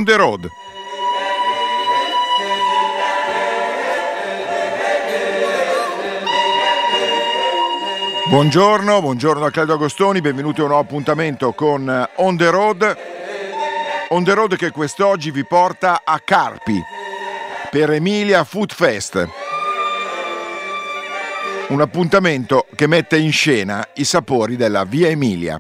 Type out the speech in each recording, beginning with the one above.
the road. Buongiorno da Claudio Agostoni, benvenuti a un nuovo appuntamento con On the Road. On the Road che quest'oggi vi porta a Carpi per Emilia Food Fest. Un appuntamento che mette in scena i sapori della Via Emilia.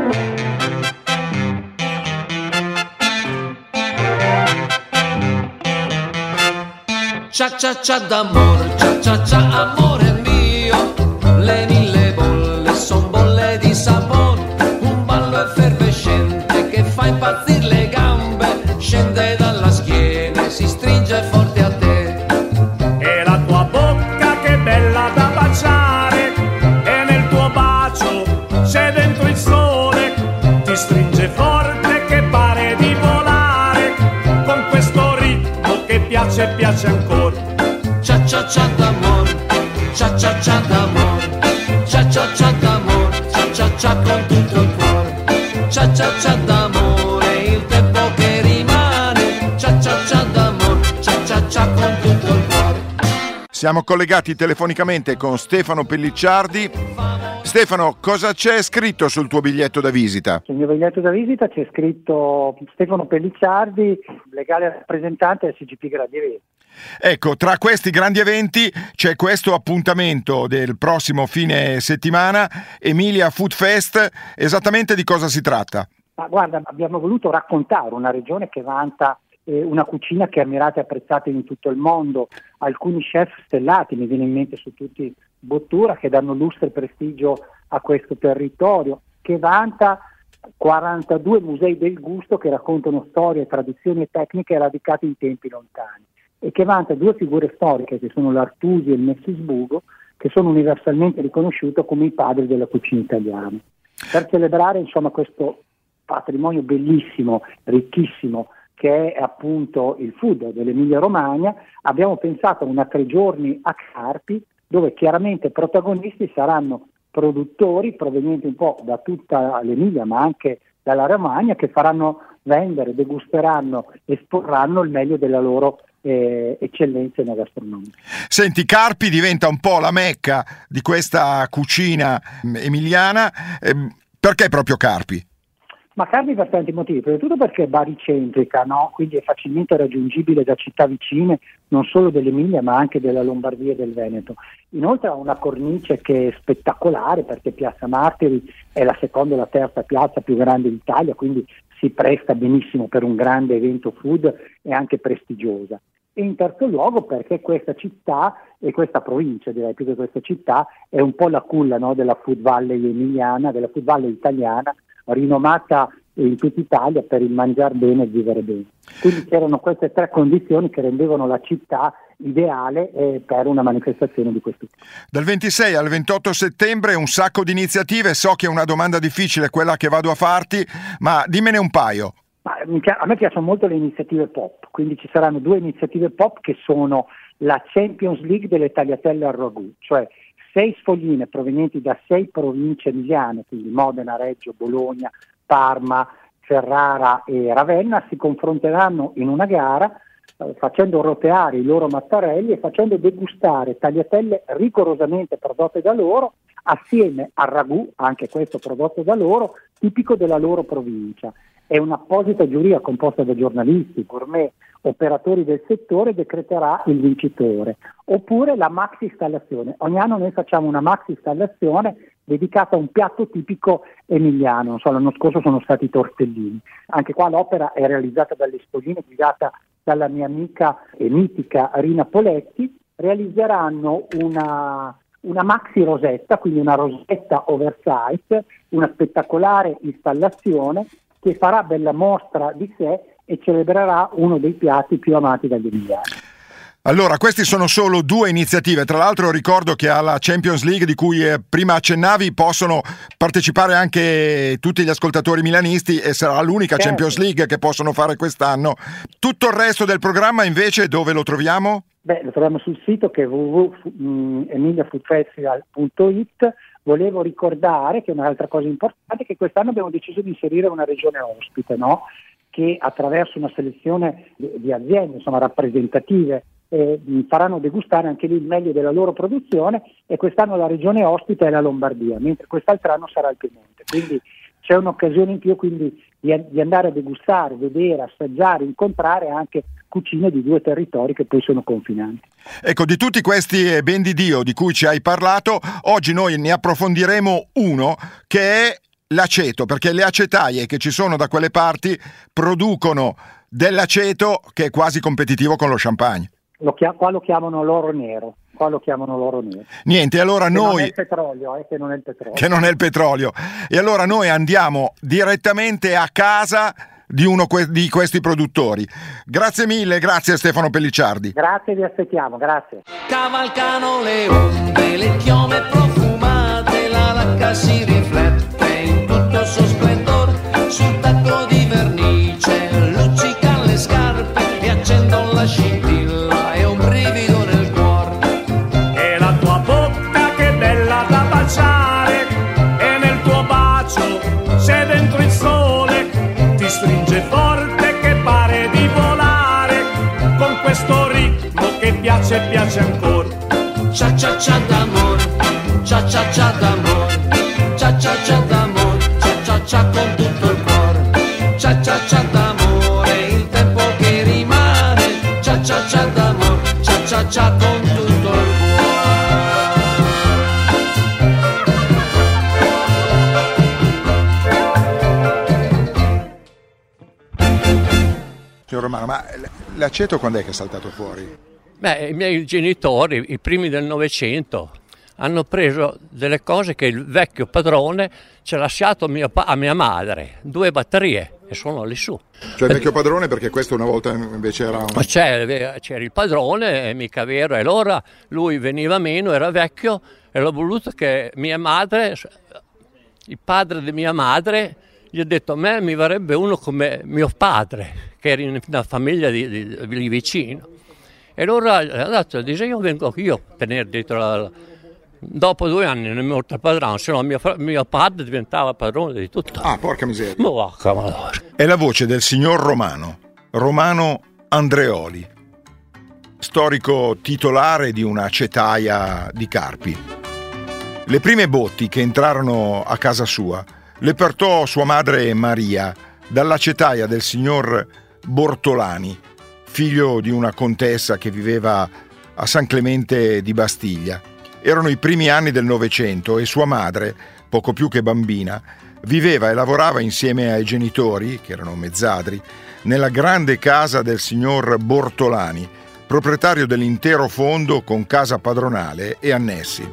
Cia cia cia d'amore, cia cia cia amore mio, le mille bolle son bolle di sapone, un ballo effervescente che fa impazzire le gambe, scende dalla schiena e si stringe forte a te. E la tua bocca che bella da baciare, e nel tuo bacio c'è dentro il sole, ti stringe forte che pare di volare, con questo ritmo che piace ancora. Cia cia cia d'amore, cia cia cia d'amore, cia cia cia d'amore, cia cia cia con tutto il cuore, cia cia cia d'amore, il tempo che rimane, cia cia cia d'amore, cia cia cia con tutto il cuore. Siamo collegati telefonicamente con Stefano Pellicciardi. Stefano, cosa c'è scritto sul tuo biglietto da visita? Sul mio biglietto da visita c'è scritto Stefano Pellicciardi, legale rappresentante del SGP Grandi Eventi. Ecco, tra questi grandi eventi c'è questo appuntamento del prossimo fine settimana, Emilia Food Fest. Esattamente di cosa si tratta? Ma guarda, abbiamo voluto raccontare una regione che vanta una cucina che è ammirata e apprezzata in tutto il mondo, alcuni chef stellati, mi viene in mente su tutti Bottura, che danno lustro e prestigio a questo territorio, che vanta 42 musei del gusto che raccontano storie, tradizioni e tecniche radicate in tempi lontani, e che vanta due figure storiche che sono l'Artusi e il Messisburgo, che sono universalmente riconosciuti come i padri della cucina italiana. Per celebrare insomma questo patrimonio bellissimo, ricchissimo, che è appunto il food dell'Emilia Romagna, abbiamo pensato a una 3 giorni a Carpi, dove chiaramente protagonisti saranno produttori provenienti un po' da tutta l'Emilia, ma anche dalla Romagna, che faranno vendere, degusteranno, esporranno il meglio della loro eccellenza nella gastronomia. Senti, Carpi diventa un po' la mecca di questa cucina emiliana. Perché proprio Carpi? Ma Carpi per tanti motivi, prima di tutto perché è baricentrica, no? Quindi è facilmente raggiungibile da città vicine, non solo dell'Emilia ma anche della Lombardia e del Veneto. Inoltre ha una cornice che è spettacolare, perché Piazza Martiri è la seconda o la terza piazza più grande d'Italia, quindi si presta benissimo per un grande evento food e anche prestigiosa. E in terzo luogo perché questa città e questa provincia, direi più che questa città, è un po' la culla, no, della Food Valley emiliana, della Food Valley italiana, rinomata in tutta Italia per il mangiar bene e vivere bene. Quindi c'erano queste 3 condizioni che rendevano la città ideale per una manifestazione di questo tipo. Dal 26 al 28 settembre un sacco di iniziative. So che è una domanda difficile quella che vado a farti, ma dimmene un paio. A me piacciono molto le iniziative pop, quindi ci saranno 2 iniziative pop che sono la Champions League delle tagliatelle al ragù, cioè 6 sfogline provenienti da 6 province emiliane, quindi Modena, Reggio, Bologna, Parma, Ferrara e Ravenna, si confronteranno in una gara facendo roteare i loro mattarelli e facendo degustare tagliatelle rigorosamente prodotte da loro assieme al ragù, anche questo prodotto da loro, tipico della loro provincia. È un'apposita giuria composta da giornalisti, gourmet, operatori del settore decreterà il vincitore. Oppure la maxi installazione. Ogni anno noi facciamo una maxi installazione dedicata a un piatto tipico emiliano. Non so, l'anno scorso sono stati i tortellini. Anche qua l'opera è realizzata dalle sfogline, guidata dalla mia amica e mitica Rina Poletti. Realizzeranno una maxi rosetta, quindi una rosetta oversize, una spettacolare installazione che farà bella mostra di sé e celebrerà uno dei piatti più amati dagli emiliani. Allora, questi sono solo 2 iniziative. Tra l'altro ricordo che alla Champions League, di cui prima accennavi, possono partecipare anche tutti gli ascoltatori milanisti e sarà l'unica Certo. Champions League che possono fare quest'anno. Tutto il resto del programma invece dove lo troviamo? Lo troviamo sul sito che è www.emiliafoodfestival.it. Volevo ricordare che un'altra cosa importante è che quest'anno abbiamo deciso di inserire una regione ospite, no? che attraverso una selezione di aziende, insomma, rappresentative, faranno degustare anche lì il meglio della loro produzione, e quest'anno la regione ospite è la Lombardia, mentre quest'altro anno sarà il Piemonte. Quindi c'è un'occasione in più di andare a degustare, vedere, assaggiare, incontrare anche cucine di due territori che poi sono confinanti. Ecco, di tutti questi ben di Dio di cui ci hai parlato, oggi noi ne approfondiremo uno che è l'aceto, perché le acetaie che ci sono da quelle parti producono dell'aceto che è quasi competitivo con lo champagne. Qua lo chiamano l'oro nero. Niente, allora che noi... non è il petrolio, che non è il petrolio. Che non è il petrolio. E allora noi andiamo direttamente a casa di uno di questi produttori. Grazie mille, grazie a Stefano Pellicciardi. Grazie, vi aspettiamo, grazie. Cavalcano le onde, le chiome profumate, la lacca si riflette in tutto il suo splendor, sul tacco di vernice luccica le scarpe e accendono la scintilla e un brivido nel cuore. E la tua bocca che è bella da baciare, e nel tuo bacio c'è dentro il sole, ti stringe forte che pare di volare, con questo ritmo che piace ancora. Cia cia cia d'amor, cia cia cia d'amor, cia cia cia d'amor, cia cia cia con tutto il cuore, cia cia cia d'amore, il tempo che rimane, cia cia cia d'amor, cia cia cia con tutto il Signor Romano, ma l'aceto quando è che è saltato fuori? Beh, i miei genitori, i primi del Novecento, hanno preso delle cose che il vecchio padrone ci ha lasciato a mia madre, 2 batterie, e sono lì su. Cioè il vecchio padrone, perché questo una volta invece era un... Ma c'era il padrone, è mica vero, e allora lui veniva meno, era vecchio, e l'ho voluto che mia madre, il padre di mia madre, gli ha detto: a me mi varrebbe uno come mio padre, che era in una famiglia lì vicino. E allora ha detto: io vengo io a tenere dietro Dopo 2 anni non è morto il padrone, se no mio padre diventava padrone di tutto. Ah, porca miseria. È la voce del signor Romano Andreoli, storico titolare di una acetaia di Carpi. Le prime botti che entrarono a casa sua le portò sua madre Maria dall'acetaia del signor Bortolani, figlio di una contessa che viveva a San Clemente di Bastiglia. Erano i primi anni del Novecento e sua madre, poco più che bambina, viveva e lavorava insieme ai genitori, che erano mezzadri, nella grande casa del signor Bortolani, proprietario dell'intero fondo con casa padronale e annessi.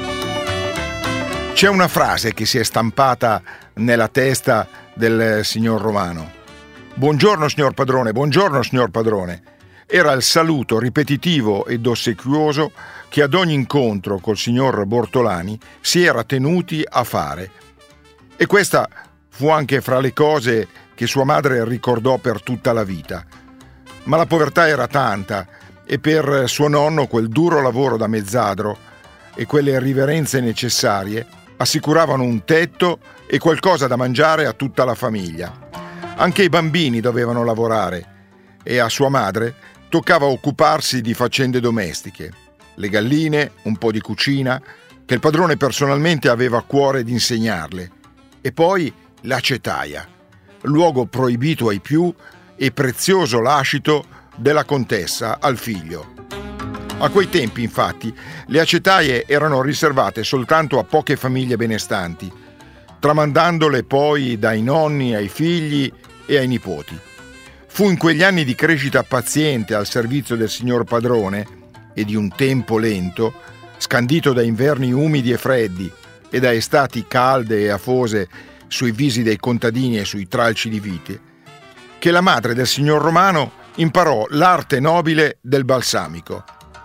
C'è una frase che si è stampata nella testa del signor Romano. Buongiorno signor padrone, buongiorno signor padrone. Era il saluto ripetitivo ed ossequioso che ad ogni incontro col signor Bortolani si era tenuti a fare. E questa fu anche fra le cose che sua madre ricordò per tutta la vita. Ma la povertà era tanta e per suo nonno quel duro lavoro da mezzadro e quelle riverenze necessarie assicuravano un tetto e qualcosa da mangiare a tutta la famiglia. Anche i bambini dovevano lavorare e a sua madre toccava occuparsi di faccende domestiche, le galline, un po' di cucina, che il padrone personalmente aveva a cuore di insegnarle, e poi l'acetaia, luogo proibito ai più e prezioso lascito della contessa al figlio. A quei tempi, infatti, le acetaie erano riservate soltanto a poche famiglie benestanti, tramandandole poi dai nonni ai figli e ai nipoti. Fu in quegli anni di crescita paziente al servizio del signor padrone e di un tempo lento, scandito da inverni umidi e freddi e da estati calde e afose sui visi dei contadini e sui tralci di vite, che la madre del signor Romano imparò l'arte nobile del balsamico.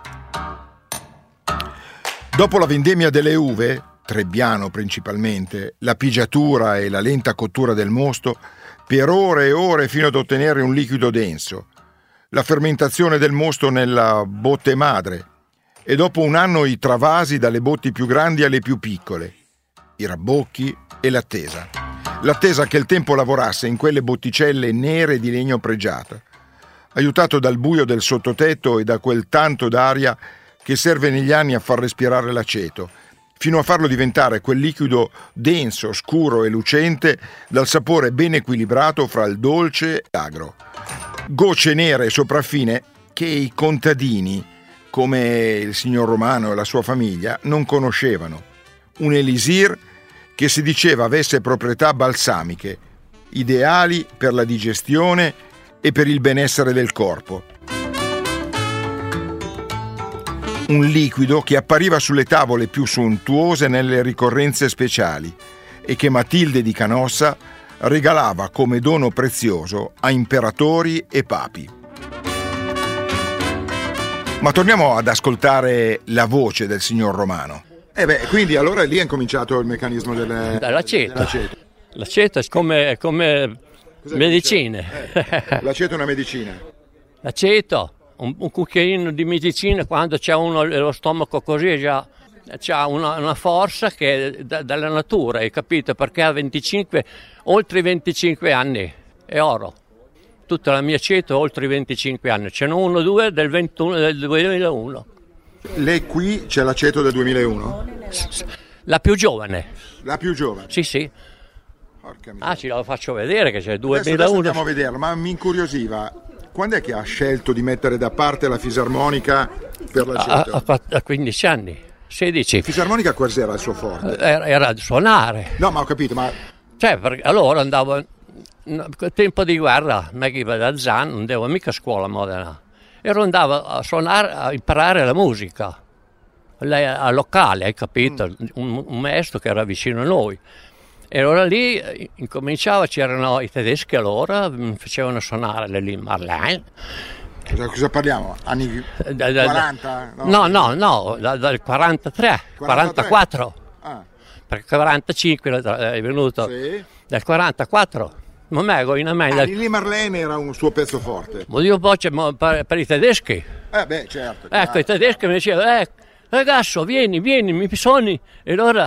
Dopo la vendemmia delle uve, Trebbiano principalmente, la pigiatura e la lenta cottura del mosto, per ore e ore fino ad ottenere un liquido denso, la fermentazione del mosto nella botte madre e dopo un anno i travasi dalle botti più grandi alle più piccole, i rabbocchi e l'attesa. l'attesa che il tempo lavorasse in quelle botticelle nere di legno pregiata, aiutato dal buio del sottotetto e da quel tanto d'aria che serve negli anni a far respirare l'aceto, fino a farlo diventare quel liquido denso, scuro e lucente dal sapore ben equilibrato fra il dolce e l'agro. Gocce nere e sopraffine che i contadini, come il signor Romano e la sua famiglia, non conoscevano. Un elisir che si diceva avesse proprietà balsamiche, ideali per la digestione e per il benessere del corpo. Un liquido che appariva sulle tavole più sontuose nelle ricorrenze speciali e che Matilde di Canossa regalava come dono prezioso a imperatori e papi. Ma torniamo ad ascoltare la voce del signor Romano. Quindi allora lì è incominciato il meccanismo dell'aceto. L'aceto è come medicine. L'aceto è una medicina. L'aceto, un cucchiaino di medicina, quando c'è uno lo stomaco così già c'ha una forza che è dalla natura, hai capito? Perché ha oltre 25 anni, è oro. Tutta la mia aceto oltre 25 anni, ce n'è uno, due del 2001. Lei qui c'è l'aceto del 2001? La più giovane. La più giovane? Sì. Porca miseria. Ce la faccio vedere che c'è il 2001. Adesso andiamo a vederlo, ma mi incuriosiva. Quando è che ha scelto di mettere da parte la fisarmonica per l'aceto? A 15 anni, 16. Fisarmonica cos'era il suo forte? Era suonare. No, ma ho capito, ma... Allora andavo, tempo di guerra, non è che iba da Zan, non andavo mica a scuola a Modena. Andavo a suonare, a imparare la musica. Al locale, hai capito? Un maestro che era vicino a noi. E allora lì incominciava, c'erano i tedeschi allora, mi facevano suonare le Lili Marlene. Cosa parliamo? Anni 40? No, dal 43, 44. Perché 45 è venuto, sì. Dal 44. Non è Lili Marlene era un suo pezzo forte. Per i tedeschi. Certo. Ecco, i tedeschi mi dicevano, ragazzo, vieni, mi suoni. E allora...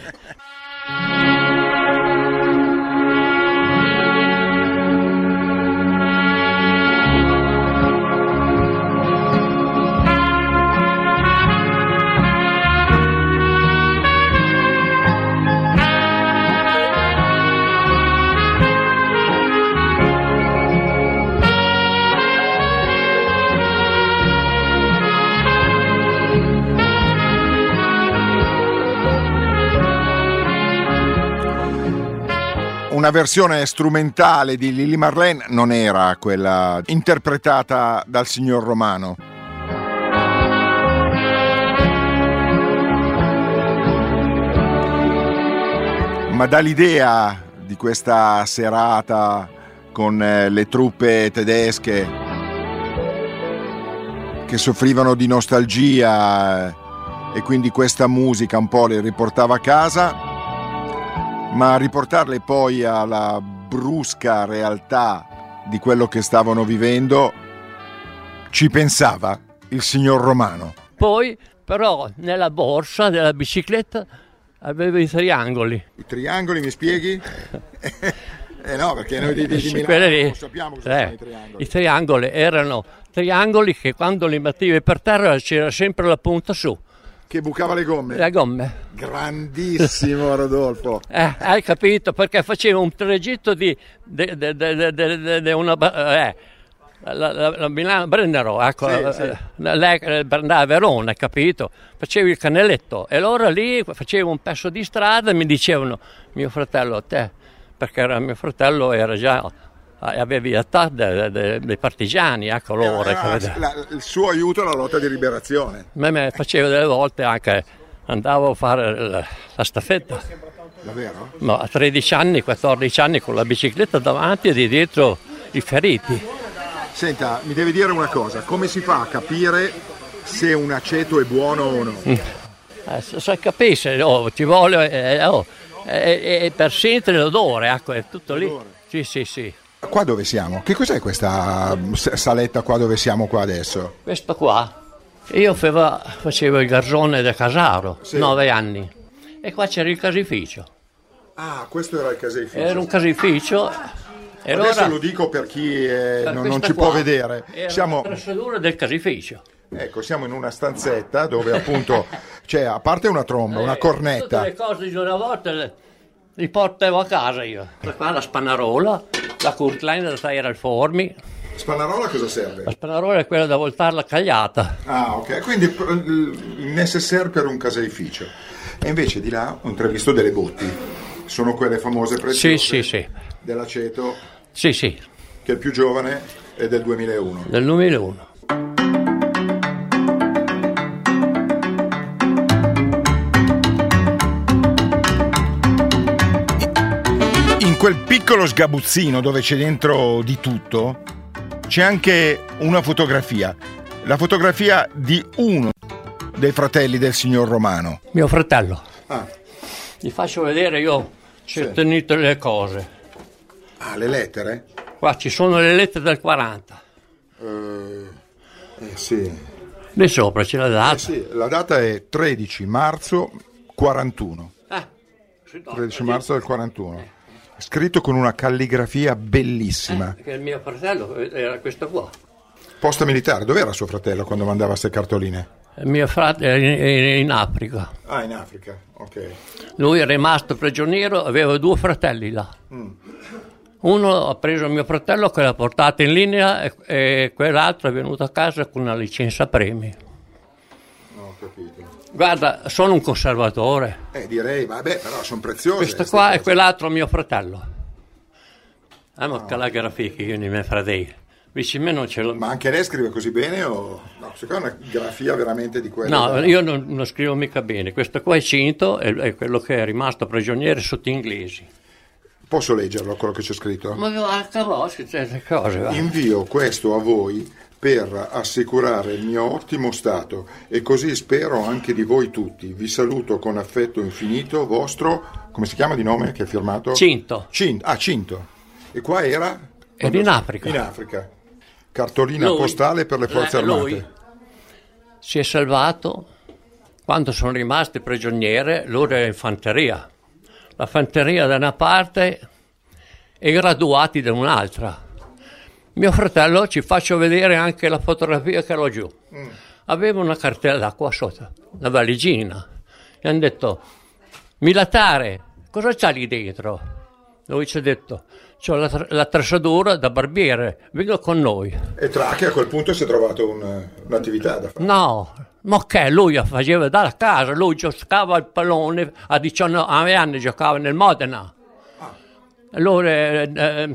Una versione strumentale di Lili Marlene non era quella interpretata dal signor Romano. Ma dall'idea di questa serata con le truppe tedesche che soffrivano di nostalgia e quindi questa musica un po' le riportava a casa, ma a riportarle poi alla brusca realtà di quello che stavano vivendo ci pensava il signor Romano. Poi però nella borsa della bicicletta avevo i triangoli. I triangoli, mi spieghi? No, perché noi di Milano non sappiamo cosa sono i triangoli. I triangoli erano triangoli che quando li mettevi per terra c'era sempre la punta su. Che bucava le gomme? Le gomme. Grandissimo Rodolfo. Hai capito? Perché faceva un tragitto di una... la Milano Brennero, ecco, sì. Lei andava a Verona, hai capito? Facevo il canelletto e allora lì facevo un pezzo di strada e mi dicevano, mio fratello, perché mio fratello era già... aveva l'età dei partigiani, ecco loro. Il suo aiuto alla lotta di liberazione. Me facevo delle volte anche, andavo a fare la staffetta. Davvero? Ma a 13 anni, 14 anni con la bicicletta davanti e di dietro i feriti. Senta, mi deve dire una cosa, come si fa a capire se un aceto è buono o no? Se capisce, ci vuole, per sentire l'odore, ecco, è tutto lì. Sì. Qua dove siamo? Che cos'è questa saletta qua dove siamo qua adesso? Questo qua, io facevo il garzone da Casaro, sì. 9 anni, e qua c'era il caseificio. Ah, questo era il caseificio. Era un caseificio. E Adesso allora, lo dico per chi non questa ci qua può vedere. Era Siamo, la trascedura del caseificio. ecco, siamo in una stanzetta dove appunto c'è, a parte una tromba, una cornetta. Tutte le cose di una volta li portavo a casa io. Qua la spannarola, la curtline da tagliare al formi. Spanarola cosa serve? La spannarola è quella da voltarla cagliata. Ah, ok, quindi necessario per un caseificio. E invece di là ho intravisto delle botti. Sono quelle famose preziose Sì. dell'aceto, Sì, che è il più giovane, è del 2001. del 2001. In quel piccolo sgabuzzino dove c'è dentro di tutto c'è anche una fotografia, la fotografia di uno dei fratelli del signor Romano. Mio fratello. Ah, Ti faccio vedere, io ci ho Sì. tenuto le cose. le lettere? Qua ci sono le lettere del 40. Sì. Lì sopra c'è la data. Sì, la data è 13 marzo 41. Si tocca 13 lì. marzo del 41. Scritto con una calligrafia bellissima. Che il mio fratello era questo qua. Posta militare, dov'era suo fratello quando mandava queste cartoline? Il mio fratello era in Africa. Ah, in Africa, ok. Lui è rimasto prigioniero, aveva 2 fratelli là. Uno ha preso il mio fratello che l'ha portato in linea e quell'altro è venuto a casa con una licenza premi. Ho capito. Guarda, sono un conservatore. Direi, vabbè, però sono preziose. Questo queste qua è cose. quell'altro mio fratello. Ma che la grafia che io nei miei fratelli. Vicino a me non ce l'ho. Ma anche lei scrive così bene o... No, secondo me è una grafia veramente di quella... No, io non scrivo mica bene. Questo qua è Cinto, è quello che è rimasto prigioniero sotto inglesi. Posso leggerlo, quello che c'è scritto? Ma a Carroschi c'è queste cose. Va. Invio questo a voi per assicurare il mio ottimo stato e così spero anche di voi tutti. Vi saluto con affetto infinito, vostro... Come si chiama di nome che è firmato? Cinto. Cinto. E qua era? Ed in Africa. In Africa. Cartolina Lui- postale per le forze armate. Lui si è salvato quando sono rimasti prigionieri, loro era in fanteria. La fanteria da una parte e i graduati da un'altra. Mio fratello, ci faccio vedere anche la fotografia che l'ho giù. Aveva una cartella d'acqua sotto, una valigina. E hanno detto, militare, cosa c'ha lì dentro? Lui ci ha detto, c'ho la trassadura da barbiere, venga con noi. E Tracchi a quel punto si è trovato un'attività da fare. No, ma che lui faceva dalla casa, lui giocava al pallone, a 19 anni giocava nel Modena. Allora,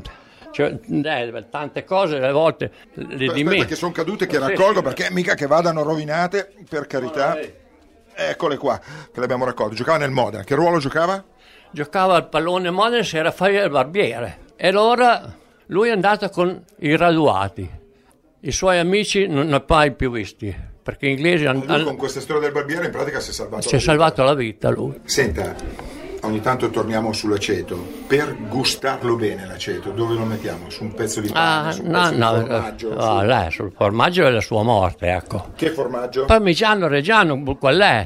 tante cose, alle volte le Aspetta che sono cadute, che raccolgo, perché mica che vadano rovinate, per carità. Eccole qua, che le abbiamo raccolte. Giocava nel Modena. Che ruolo giocava? Giocava al pallone a Modena, si era fare il barbiere. E allora lui è andato con i graduati. I suoi amici non ne ha mai più visti, perché gli inglesi Lui con questa storia del barbiere in pratica si è salvato. si è salvato la vita lui. Senta, ogni tanto torniamo sull'aceto. Per gustarlo bene l'aceto, dove lo mettiamo? Su un pezzo di pane, su un pezzo di formaggio? Lei sul formaggio è la sua morte, ecco. Che formaggio? Parmigiano Reggiano, qual è?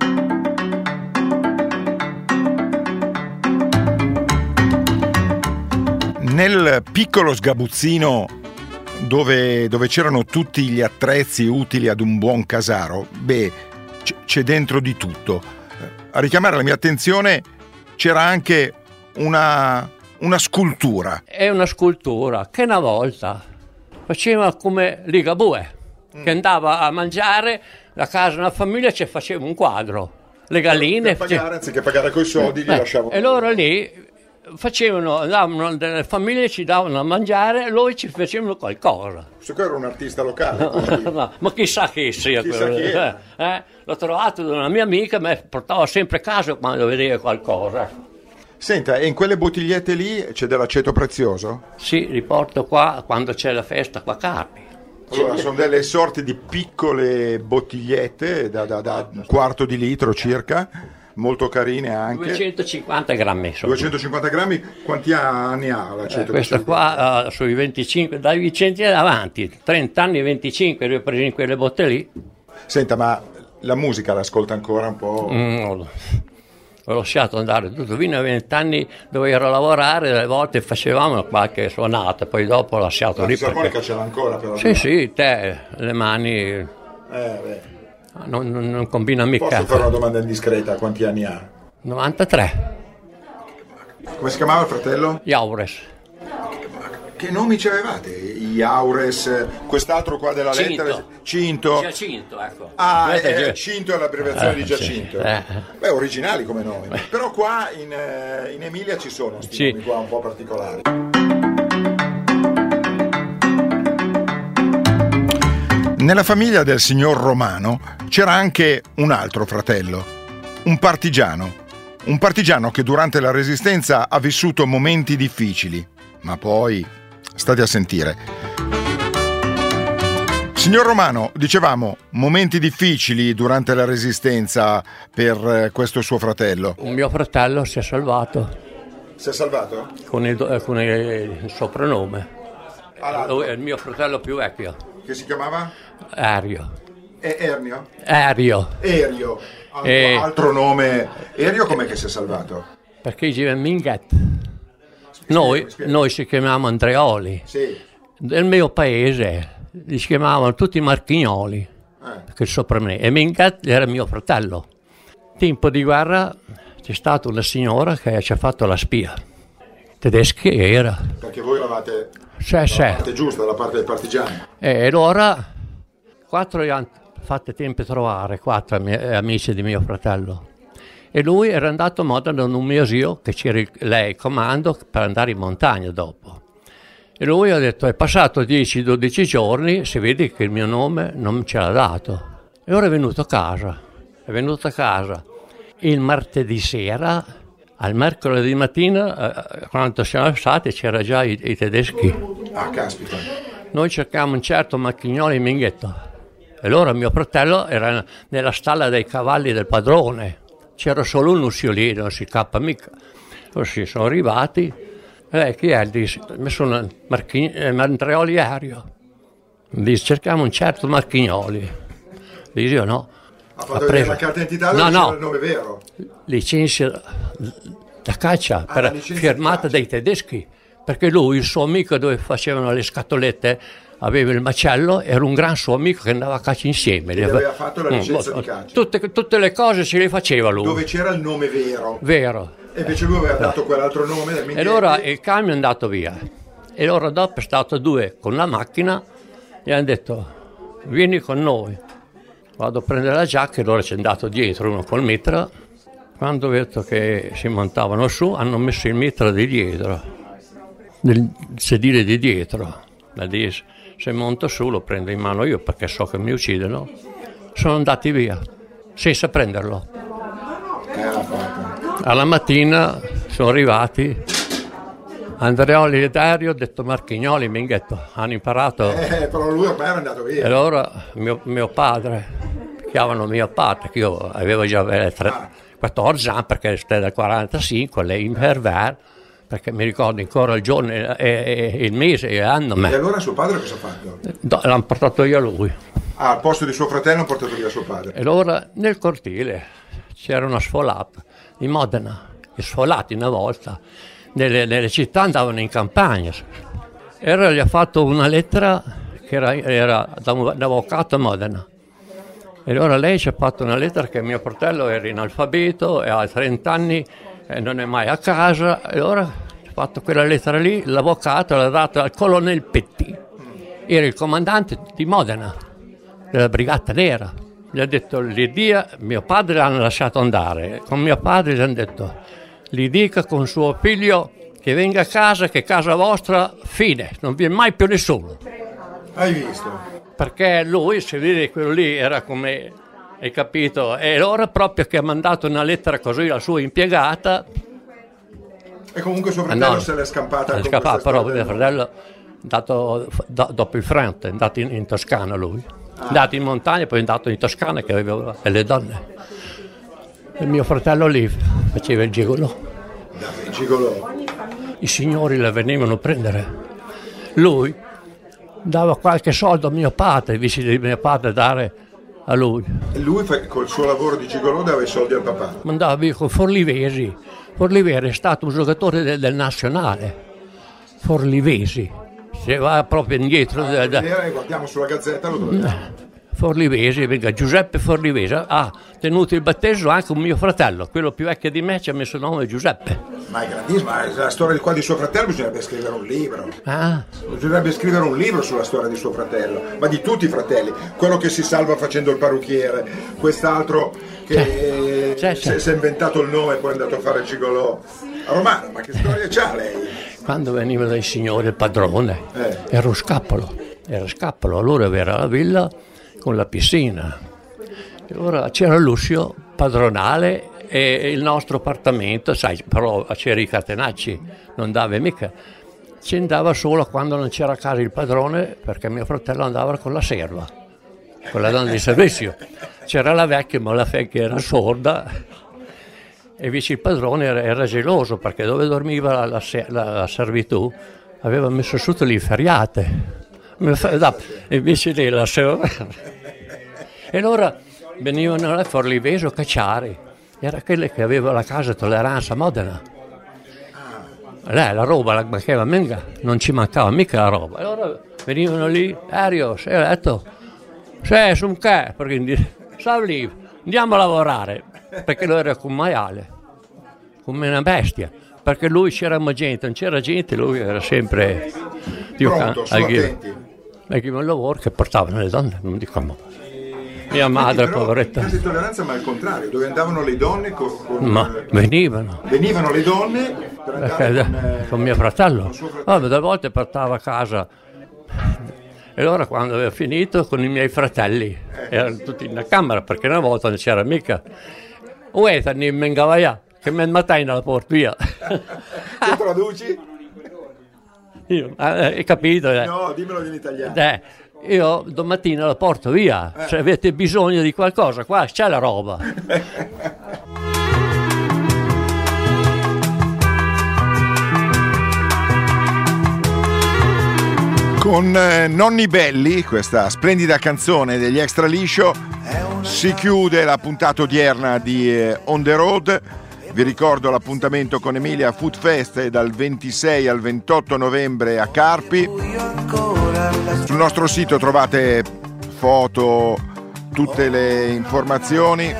Nel piccolo sgabuzzino dove c'erano tutti gli attrezzi utili ad un buon casaro, c'è dentro di tutto. A richiamare la mia attenzione c'era anche una scultura. È una scultura che una volta faceva come Ligabue, che andava a mangiare, la casa, una famiglia, ci faceva un quadro. Le galline... Per pagare, anziché pagare coi soldi, gli lasciavano. E loro lì andavano delle famiglie, ci davano a mangiare e loro ci facevano qualcosa. Questo qua era un artista locale. quindi. No, ma chissà chi sia Chissà quello. chi era. L'ho trovato da una mia amica, mi portava sempre a casa quando vedeva qualcosa. Senta, e in quelle bottigliette lì c'è dell'aceto prezioso? Sì, riporto qua quando c'è la festa qua a Carpi. Allora, sono delle sorte di piccole bottigliette da un quarto di litro circa, molto carine anche. 250 grammi sono. 250 grammi, quanti anni ha l'aceto? Questa qua sui 25, dai Vicenti avanti, 30 anni e 25 li ho presi in quelle botte lì. Senta, ma la musica l'ascolta ancora un po'? Ho lasciato andare tutto fino a 20 anni, dovevo lavorare, delle volte facevamo qualche suonata, poi dopo ho lasciato lì. L'armonica ce l'ha ancora però. Sì, te, le mani non combina mica. Posso fare una domanda indiscreta? Quanti anni ha? 93. Come si chiamava il fratello? Jaures. Che nomi ci avevate? Iaures, quest'altro qua della lettera? Cinto. Giacinto, ecco. Cinto è l'abbreviazione di Giacinto. Sì. Beh, originali come nomi. Però qua in Emilia ci sono questi nomi qua un po' particolari. Nella famiglia del signor Romano c'era anche un altro fratello, un partigiano che durante la Resistenza ha vissuto momenti difficili, ma poi state a sentire. Signor Romano, dicevamo, momenti difficili durante la Resistenza per questo suo fratello. Un mio fratello si è salvato. Si è salvato? Con il soprannome. Lui è il mio fratello più vecchio. Che si chiamava? Ario. Erio. Altro nome. Erio com'è che si è salvato? Perché diceva Minghet. Noi si chiamavamo Andreoli. Sì. Nel mio paese li si chiamavano tutti Marchignoli. Perché il soprannome. E Minghet era mio fratello. Tempo di guerra c'è stata una signora che ci ha fatto la spia. Tedeschi era. Perché voi eravate dalla parte giusta, dalla parte dei partigiani. E allora 4 gli hanno fatto tempo a trovare 4 amici di mio fratello. E lui era andato a Modena in un mio zio che c'era lei comando per andare in montagna dopo. E lui ha detto: è passato 10-12 giorni, si vede che il mio nome non ce l'ha dato. E ora è venuto a casa. Il martedì sera, al mercoledì mattina, quando siamo stati, c'era già i tedeschi. Ah, caspita. Noi cercavamo un certo Marchignoli in Minghetto. E allora mio fratello era nella stalla dei cavalli del padrone. C'era solo un usciolino, non si scappa mica. Così sono arrivati. E lei chi è? Dice: sono Andreoli Ario. Dice: cerchiamo un certo Marchignoli. Dice: io no. Ha fatto vedere la carta d'identità dove c'era il nome vero? Licenza da caccia, firmata dai tedeschi. Perché lui, il suo amico dove facevano le scatolette, aveva il macello, era un gran suo amico che andava a caccia insieme. Gli aveva fatto la licenza di caccia. Tutte le cose se le faceva lui. Dove c'era il nome vero. Vero. E invece lui aveva dato quell'altro nome del Minghetti. E allora il camion è andato via. E allora dopo è stato 2 con la macchina e hanno detto: vieni con noi. Vado a prendere la giacca e loro ci è andato dietro uno col mitra. Quando ho detto che si montavano su, hanno messo il mitra di dietro, nel sedile di dietro. Se monto su lo prendo in mano io perché so che mi uccidono. Sono andati via senza prenderlo. Alla mattina sono arrivati Andreoli e Dario, detto Marchignoli, Minghetto, hanno imparato. Però lui ormai era andato via. E allora mio padre, chiamano mio padre, che io avevo già 14 anni perché è del 45, lei in perver, perché mi ricordo ancora il giorno e il mese e l'anno. E allora suo padre cosa ha fatto? L'hanno portato via lui. Al posto di suo fratello hanno portato via suo padre. E allora nel cortile c'era una sfolata di Modena, e sfolati una volta nelle città andavano in campagna. E allora gli ha fatto una lettera che era da un avvocato a Modena. E allora lei ci ha fatto una lettera che mio fratello era analfabeto e ha 30 anni e non è mai a casa. E allora ha fatto quella lettera lì, l'avvocato l'ha data al colonnello Petti, era il comandante di Modena, della Brigata Nera. Gli ha detto: gli dia, mio padre l'hanno lasciato andare. Con mio padre gli hanno detto: gli dica con suo figlio che venga a casa, che casa vostra, fine, non viene mai più nessuno. Hai visto? Perché lui, se vede quello lì, era come, hai capito? E allora proprio che ha mandato una lettera così alla sua impiegata. E comunque suo fratello se l'è scampata. Se l'è scappata, però mio fratello, dopo il fronte, è andato in Toscana lui. È andato in montagna, poi è andato in Toscana che aveva le donne. E mio fratello lì faceva il gigolò. Il gigolò. I signori la venivano a prendere. Lui dava qualche soldo a mio padre, invece di mio padre dare a lui. E lui col suo lavoro di gigolò dava i soldi al papà. Andava via con Forlivesi. Forlivesi è stato un giocatore del nazionale. Forlivesi. Se va proprio indietro. Guardiamo sulla Gazzetta, lo troviamo. Forlivesi, Giuseppe Forlivesi ha tenuto il battesimo anche un mio fratello, quello più vecchio di me, ci ha messo il nome Giuseppe. Ma è grandissimo, la storia di suo fratello bisognerebbe scrivere un libro. Ah. Bisognerebbe scrivere un libro sulla storia di suo fratello, ma di tutti i fratelli. Quello che si salva facendo il parrucchiere, quest'altro che si è inventato il nome e poi è andato a fare il gigolò. Romano, ma che storia c'ha lei? Quando veniva dai signori il padrone, era uno scappolo, allora era la villa con la piscina. E ora c'era l'uscio padronale e il nostro appartamento, sai, però c'era i catenacci, non dava mica. Ci andava solo quando non c'era a casa il padrone, perché mio fratello andava con la serva, con la donna di servizio. C'era la vecchia, ma la vecchia era sorda. E invece il padrone era geloso, perché dove dormiva la servitù aveva messo sotto le inferriate. E invece lì la serva. E allora venivano a Forlivesi a cacciare. Era quella che aveva la casa Tolleranza a Modena. Lei la roba la mancava mica, non ci mancava mica la roba. Allora venivano lì, Ario, sei a letto? Sei su un che? Perché sai lì, andiamo a lavorare. Perché lui era un maiale, come una bestia. Perché lui c'era gente, non c'era gente, lui era sempre pronto, attenti. Perché un lavoro che portavano le donne, non dico mo. Mia madre, però, poveretta. In casa di Tolleranza, ma al contrario, dove andavano le donne Ma venivano. Venivano le donne per andare con mio fratello. Delle volte portava a casa. E allora quando aveva finito con i miei fratelli, erano tutti in camera, perché una volta non c'era mica. Uè, te ne vengava via, che me mattina la porto via. Che traduci? Io, hai capito? No, dimmelo in italiano. Io domattina la porto via, se avete bisogno di qualcosa, qua c'è la roba. Con Nonni Belli, questa splendida canzone degli Extra Liscio, si chiude la puntata odierna di On the Road. Vi ricordo l'appuntamento con Emilia Food Fest dal 26 al 28 novembre a Carpi. Sul nostro sito trovate foto, tutte le informazioni.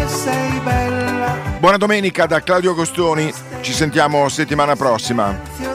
Buona domenica da Claudio Agostoni, ci sentiamo settimana prossima.